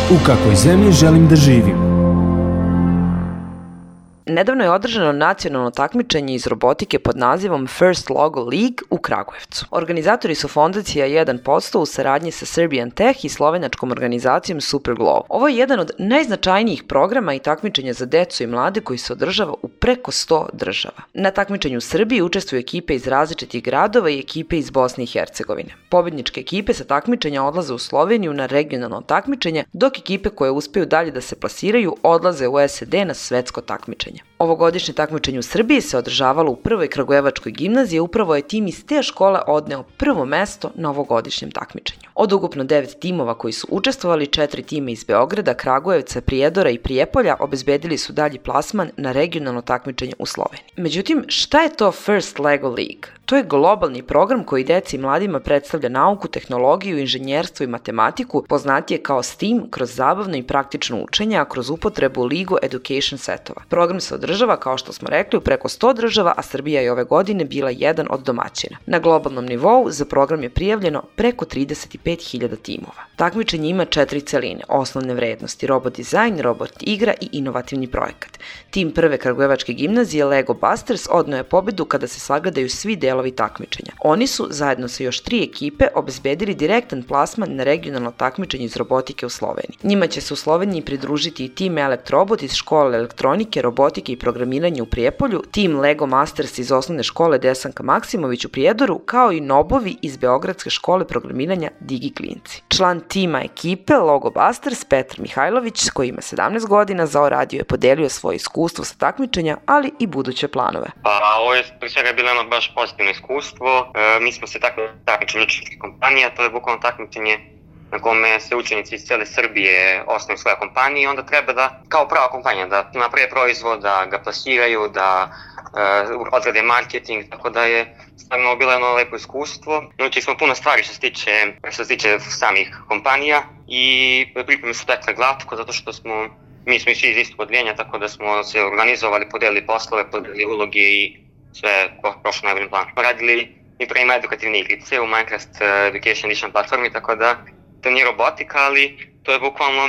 U kakvoj zemlji želim da živim? Nedavno je održano nacionalno takmičenje iz robotike pod nazivom First Logo League u Kragujevcu. Organizatori su fondacija 1% u saradnji sa Serbian Tech i slovenačkom organizacijom Superglow. Ovo je jedan od najznačajnijih programa i takmičenja za decu i mlade koji se održava u preko 100 država. Na takmičenju u Srbiji učestvuju ekipe iz različitih gradova i ekipe iz Bosne i Hercegovine. Pobedničke ekipe sa takmičenja odlaze u Sloveniju na regionalno takmičenje, dok ekipe koje uspeju dalje da se plasiraju odlaze u SAD na svetsko takmičenje. Ovogodišnje takmičenje u Srbiji se održavalo u prvoj Kragujevačkoj gimnaziji, upravo je tim iz te škole odneo prvo mesto na ovogodišnjem takmičenju. Od ukupno 9 timova koji su učestvovali, 4 tima iz Beograda, Kragujevca, Prijedora i Prijepolja obezbedili su dalji plasman na regionalno takmičenje u Sloveniji. Međutim, šta je to First Lego League? To je globalni program koji deci i mladima predstavlja nauku, tehnologiju, inženjerstvo i matematiku, poznatije kao STEAM, kroz zabavno i praktično učenje, a kroz upotrebu Lego Education setova. Program se održava, kao što smo rekli, u preko 100 država, a Srbija je ove godine bila jedan od domaćina. Na globalnom nivou za program je prijavljeno preko 35.000 timova. Takmičenje ima 4 celine, osnovne vrednosti, robot dizajn, robot igra i inovativni projekat. Tim prve Kragujevačke gimnazije Lego Busters odneo je pobedu kada se sagledaju svi delovi takmičenja. Oni su, zajedno sa još 3 ekipe, obezbedili direktan plasman na regionalno takmičenje iz robotike u Sloveniji. Njima će se u Sloveniji pridružiti i tim Elektrobot iz škole elektronike, robotike i programiranja u Prijepolju, tim Lego Masters iz osnovne škole Desanka Maksimović u Prijedoru, kao i Nobovi iz Beogradske škole programiranja Digi Klinci. Član tima ekipe Logo Busters, Petar Mihajlović, koji ima 17 godina, za O radio je podelio svoje iskustvo sa takmičenja, ali i buduće planove. Ovo je pri svega bilo jedno baš pozitivno iskustvo. Mi smo se takmičili učeničkih kompanija, to je bukvalno takmičenje na kome se učenici iz cele Srbije osnuju svoje kompanije i onda treba da, kao prava kompanija, da naprave proizvod, da ga plasiraju, da odrade marketing, tako da je stvarno bilo jedno lepo iskustvo. Naučili smo puno stvari što se tiče samih kompanija i pripreme su tekle glatko zato što mi smo svi iz istog odeljenja, tako da smo se organizovali, podelili poslove, podelili uloge i sve prošlo na najboljim planu. Radili i pravimo edukativne igrice u Minecraft Education Edition platformi, tako da to nije robotika, ali to je bukvalno,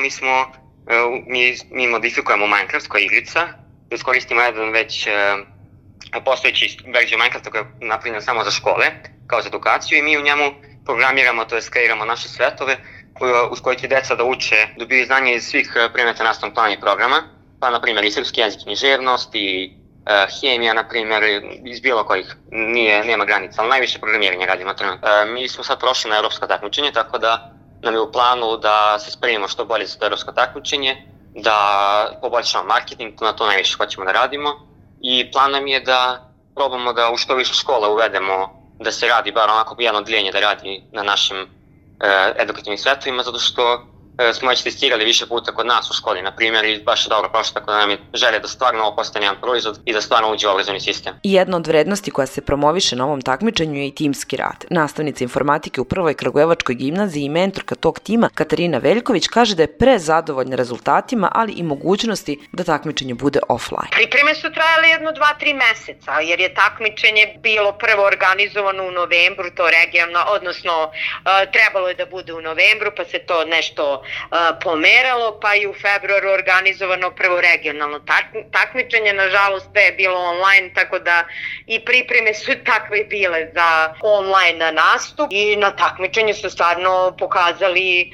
mi modifikujemo Minecraft koja je igrica, iskoristimo jedan već postojeći verziju Minecrafta koja je napravljena samo za škole, kao za edukaciju, i mi u njemu programiramo, to jest kreiramo naše svetove uz koje će deca da uče, dobiju znanje iz svih predmeta nastavnog plana i programa, pa na primjer i srpski jezik i književnost i hemija, na primjer, iz bilo kojih, nema granica, ali najviše programiranja radimo trenutno. Mi smo sad prošli na evropsko takmičenje, tako da nam je u planu da se spremimo što bolje za to evropsko takmičenje, da poboljšamo marketing, na to najviše hoćemo da radimo, i plan nam je da probamo da u što više škola uvedemo, da se radi bar onako jedno odeljenje da radi na našim edukativnim svetovima, zato što smo već testirali više puta kod nas u školi, na primjer, i baš je dobro prošlo, tako da nam je želje da stvarno ovo postane jedan proizvod i da stvarno uđe u obrazovni sistem. Jedna od vrednosti koja se promoviše na ovom takmičenju je i timski rad. Nastavnica informatike u prvoj Kragujevačkoj gimnaziji i mentorka tog tima, Katarina Veljković, kaže da je prezadovoljna rezultatima, ali i mogućnosti da takmičenje bude offline. Pripreme su trajale 1-2-3 meseca, jer je takmičenje bilo prvo organizovano u novembru, to regionalno, odnosno trebalo je da bude u novembru, pa se to nešto pomeralo, pa i u februaru organizovano prvo regionalno takmičenje. Nažalost, sve je bilo online, tako da i pripreme su takve bile za online nastup, i na takmičenju su stvarno pokazali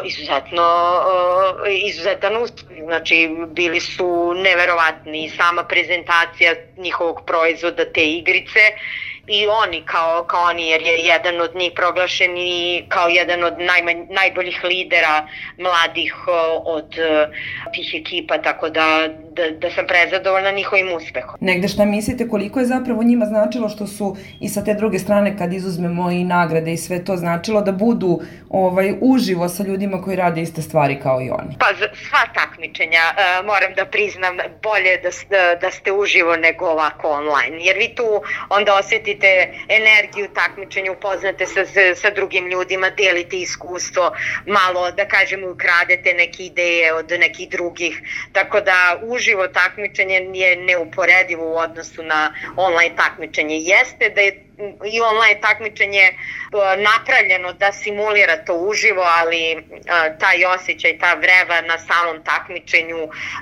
izuzetan uspeh. Znači, bili su neverovatni, i sama prezentacija njihovog proizvoda, te igrice, i oni kao oni, jer je jedan od njih proglašen i kao jedan od najboljih lidera mladih od tih ekipa, tako da sam prezadovoljna njihovim uspehom. Negde šta mislite koliko je zapravo njima značilo što su i sa te druge strane, kad izuzmemo i nagrade i sve to, značilo da budu uživo sa ljudima koji rade iste stvari kao i oni? Pa sva takmičenja, moram da priznam, bolje da ste uživo nego ovako online, jer vi tu onda osjetite energiju takmičenja, upoznate sa drugim ljudima, delite iskustvo, malo, da kažemo, ukradete neke ideje od nekih drugih, tako da uživo takmičenje je neuporedivo u odnosu na online takmičenje. Jeste da je i online takmičenje napravljeno da simulira to uživo, ali taj osjećaj, ta vreva na samom takmičenju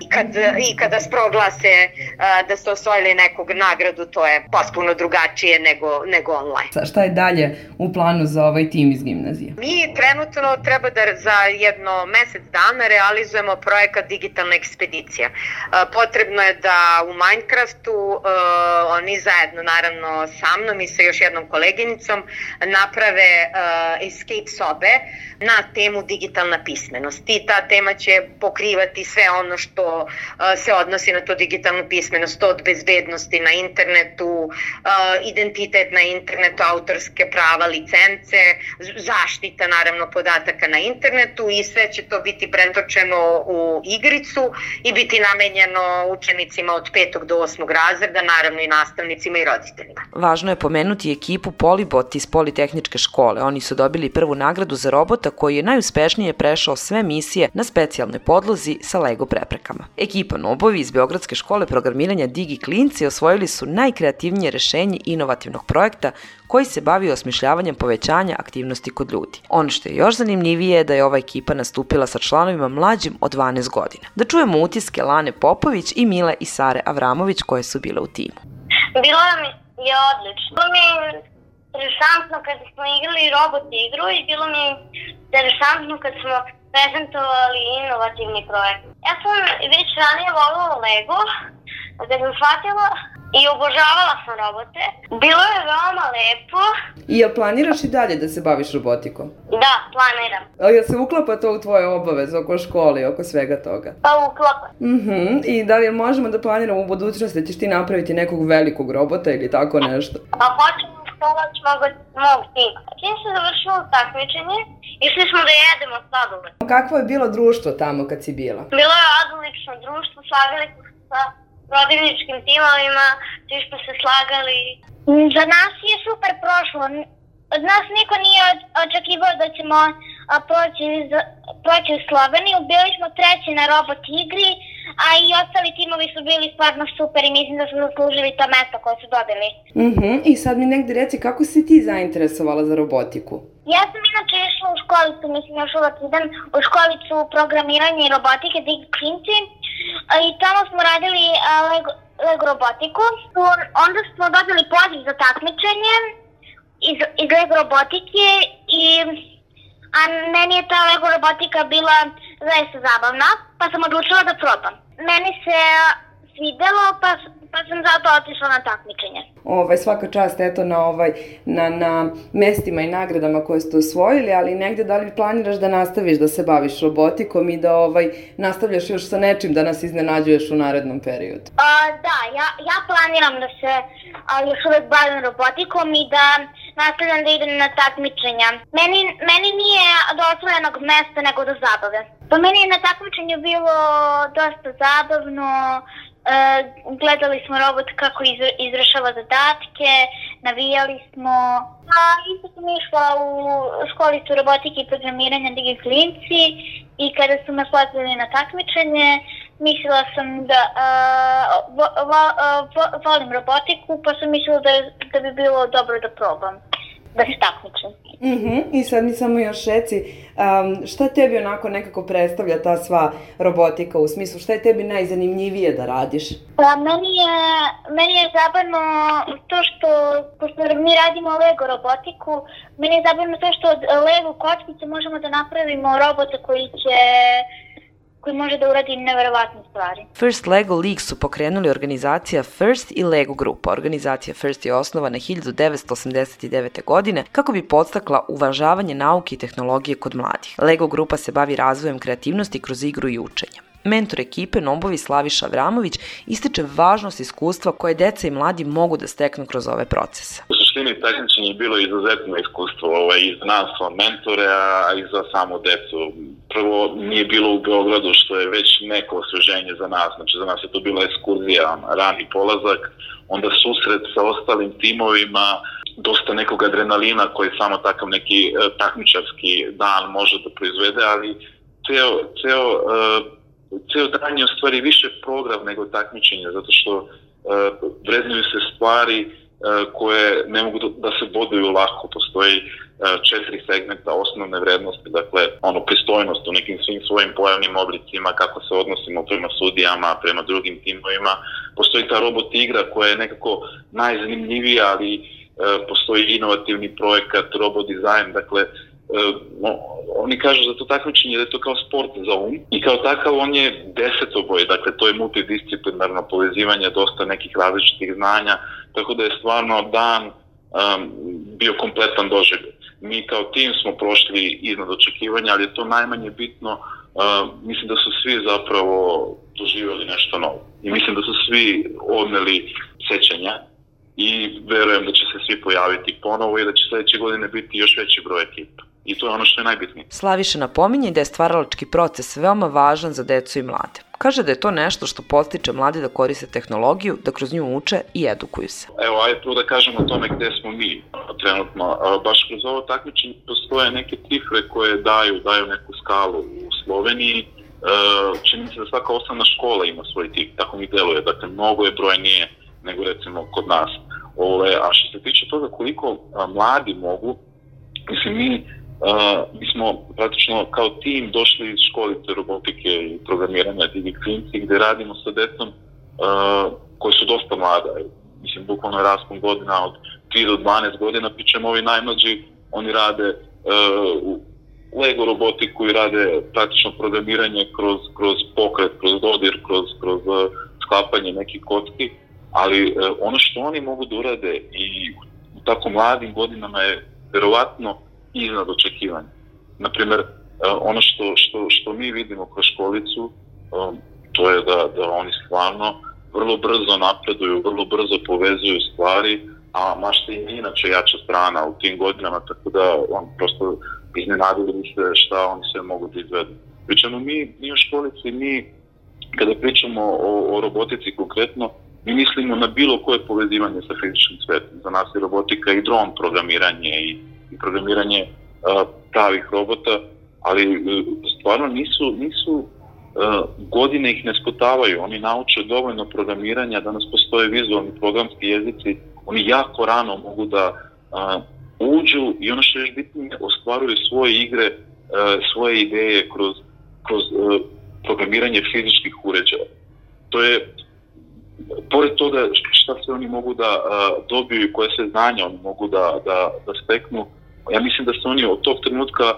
i kada sproglase da ste osvojili nekog nagradu, to je potpuno drugačije nego online. Šta je dalje u planu za ovaj tim iz gimnazije? Mi trenutno treba da za jedno mesec dana realizujemo projekat Digitalna ekspedicija. Potrebno je da u Minecraftu oni zajedno, naravno sa mnom i sa još jednom koleginicom, naprave escape sobe na temu digitalna pismenost. I ta tema će pokrivati sve ono što se odnosi na to digitalnu pismenost, od bezbednosti na internetu, identitet na internetu, autorske prava, licence, zaštita naravno podataka na internetu, i sve će to biti pretočeno u igricu i biti namenjeno učenicima od 5. do 8. razreda, naravno i nastavnicima i roditeljima. Važno je pomenuti ekipu Polibot iz Politehničke škole. Oni su dobili prvu nagradu za robota koji je najuspešnije prešao sve misije na specijalnoj podlozi sa Lego preprekama. Ekipa Nobovi iz Beogradske škole programiranja Digi Klinci osvojili su najkreativnije rešenje inovativnog projekta koji se bavi osmišljavanjem povećanja aktivnosti kod ljudi. Ono što je još zanimljivije je da je ova ekipa nastupila sa članovima mlađim od 12 godina. Da čujemo utiske Lane Popović i Mile i Sare Avramović koje su bile u timu. Bilo mi je odlično. Bilo mi je interesantno kad smo igrali robot igru i bilo mi je interesantno kad smo prezentovali inovativni projekt. Ja sam već ranije volila Lego, da sam shvatila i obožavala sam robote. Bilo je veoma lepo. I jel planiraš i dalje da se baviš robotikom? Da, planiram. A jel se uklapa to u tvoje obaveze oko škole i oko svega toga? Pa uklapa. I da li možemo da planiramo u budućnosti da ćeš ti napraviti nekog velikog robota ili tako nešto? Pa hoćemo pomoć mog tima. Čim se završilo takmičenje, išli smo da jedemo sladoled. Kakvo je bilo društvo tamo kad si bila? Bilo je odlično društvo, slagali smo se sa rodilničkim timovima, svi smo se slagali. Za nas je super prošlo. Od nas niko nije očekivao da ćemo proći u Sloveniju. Bili smo treći na robot igri, a i ostali timovi su bili stvarno super i mislim da su zaslužili to mesto koje su dobili. I sad mi negde reci, kako si ti zainteresovala za robotiku? Ja sam inače išla u školicu, mislim još uvek idem u školicu programiranja i robotike Digi Klinci i tamo smo radili Lego robotiku. Onda smo dobili poziv za takmičenje iz Lego robotike a meni je ta Lego robotika bila zaista zabavna, pa sam odlučila da probam. Meni se svidelo, pa sam zato otišla na takmičenje. Svaka čast eto na mestima i nagradama koje ste osvojili, ali negde da li planiraš da nastaviš da se baviš robotikom i da nastavljaš još sa nečim da nas iznenađuješ u narednom periodu? Da, ja planiram da se još uvek bavim robotikom i da nastavljam da idem na takmičenja. Meni nije do osvojenog mesta nego do zabave. Pa meni je na takmičenju bilo dosta zabavno. Gledali smo robot kako izvršava zadatke, navijali smo. Isto sam išla u školicu robotike i programiranja Digi Klinci i kada su me pozvali na takmičenje, mislila sam da volim robotiku, pa sam mislila da bi bilo dobro da probam, da se takmičem. I sad mi samo još reci, šta tebi onako nekako predstavlja ta sva robotika, u smislu šta je tebi najzanimljivije da radiš? Meni je zabavno to što, pošto mi radimo Lego robotiku, meni je zabavno to što od Lego kockice možemo da napravimo robota koji može da uradi neverovatne stvari. First Lego League su pokrenuli organizacija First i Lego grupa. Organizacija First je osnovana 1989. godine kako bi podstakla uvažavanje nauke i tehnologije kod mladih. Lego grupa se bavi razvojem kreativnosti kroz igru i učenje. Mentor ekipe Nobovi Slaviša Avramović ističe važnost iskustva koje deca i mladi mogu da steknu kroz ove procese. U suštini takmičenje je bilo izuzetno iskustvo i za nas mentore, a i za samu decu. Prvo nije bilo u Beogradu, što je već neko osveženje za nas. Znači za nas je to bila ekskurzija, rani polazak, onda susret sa ostalim timovima, dosta nekog adrenalina koji samo takav neki takmičarski dan može da proizvede, ali ceo dan je u stvari više program nego takmičenje, zato što vrednuju se stvari koje ne mogu da se boduju lako. Postoji 4 segmenta osnovne vrednosti, dakle, pristojnost u nekim svim svojim pojavnim oblicima, kako se odnosimo prema sudijama, prema drugim timovima. Postoji ta robot igra koja je nekako najzanimljivija, ali postoji inovativni projekat, robot dizajn, dakle, oni kažu za to takmičenje da je to kao sport za i kao takav on je desetoboj, dakle to je multidisciplinarno povezivanje dosta nekih različitih znanja, tako da je stvarno dan bio kompletan doživljaj. Mi kao tim smo prošli iznad očekivanja, ali je to najmanje bitno, mislim da su svi zapravo doživjeli nešto novo i mislim da su svi odneli sećanja i verujem da će se svi pojaviti ponovo i da će sledeće godine biti još veći broj ekipa. I to je ono što je najbitnije. Slaviša napominje da je stvaralački proces veoma važan za decu i mlade. Kaže da je to nešto što podstiče mlade da koriste tehnologiju, da kroz nju uče i edukuju se. Evo, ajde prvo da kažemo o tome gde smo mi trenutno. Baš kroz ovo takmičenje postoje neke cifre koje daju neku skalu u Sloveniji. Čini se da svaka osnovna škola ima svoj tip, tako mi deluje. Dakle, mnogo je brojnije nego recimo kod nas. A što se tiče toga koliko mladi mogu, mislim, mi smo praktično kao tim došli iz školice robotike i programiranja DigiKlinci gde radimo sa decom koji su dosta mlada. Mislim, bukvalno je raspon godina od 3 do 12 godina, pričamo ovi najmlađi, oni rade Lego robotiku i rade praktično programiranje kroz pokret, kroz dodir, kroz sklapanje nekih kocki, ali ono što oni mogu da urade i u tako mladim godinama je verovatno iznad očekivanja. Naprimer, ono što mi vidimo kroz školicu, to je da oni stvarno vrlo brzo napreduju, vrlo brzo povezuju stvari, a mašta im je inače jača strana u tim godinama, tako da on prosto iznenadili se šta oni sve mogu da izvedu. Pričamo mi u školici, mi kada pričamo o robotici konkretno, mi mislimo na bilo koje povezivanje sa fizičkim svetom. Za nas je robotika i dron programiranje i programiranje pravih robota, ali stvarno nisu godine ih ne spotavaju. Oni nauče dovoljno programiranja, danas postoje vizualni programski jezici, oni jako rano mogu da uđu i ono što je još bitnije, ostvaruju svoje igre, svoje ideje kroz programiranje fizičkih uređaja. To je, pored toga šta se oni mogu da dobiju i koje se znanja oni mogu da steknu, ja mislim da se oni od tog trenutka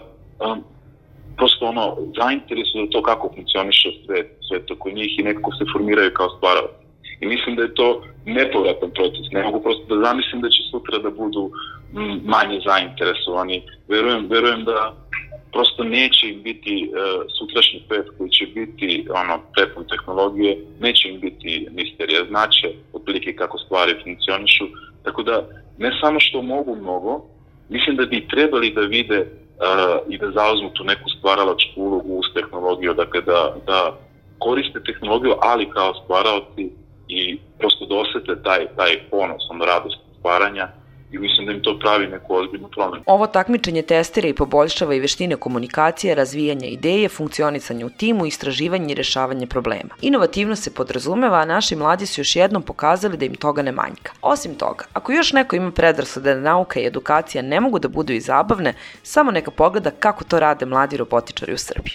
prosto zainteresuju za to kako funkcioniše svet oko njih i nekako se formiraju kao stvaralac. I mislim da je to nepovratan proces. Ne mogu prosto da zamislim da će sutra da budu manje zainteresovani. Verujem da prosto neće im biti sutrašnji svet koji će biti prepun tehnologije, neće im biti misterija, znače otprilike kako stvari funkcionišu. Tako da ne samo što mogu mnogo, mislim da bi trebali da vide i da zauzmu tu neku stvaralačku ulogu uz tehnologiju, dakle da koriste tehnologiju, ali kao stvaralci i prosto da osete taj ponos, radost stvaranja i mislim da im to pravi neku ozbiljnu promenu. Ovo takmičenje testira i poboljšava i veštine komunikacije, razvijanja ideje, funkcionisanje u timu, istraživanje i rešavanje problema. Inovativnost se podrazumeva, a naši mladi su još jednom pokazali da im toga ne manjka. Osim toga, ako još neko ima predrasude da nauka i edukacija ne mogu da budu i zabavne, samo neka pogleda kako to rade mladi robotičari u Srbiji.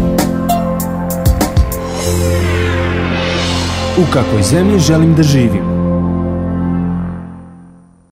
U kakvoj zemlji želim da živim?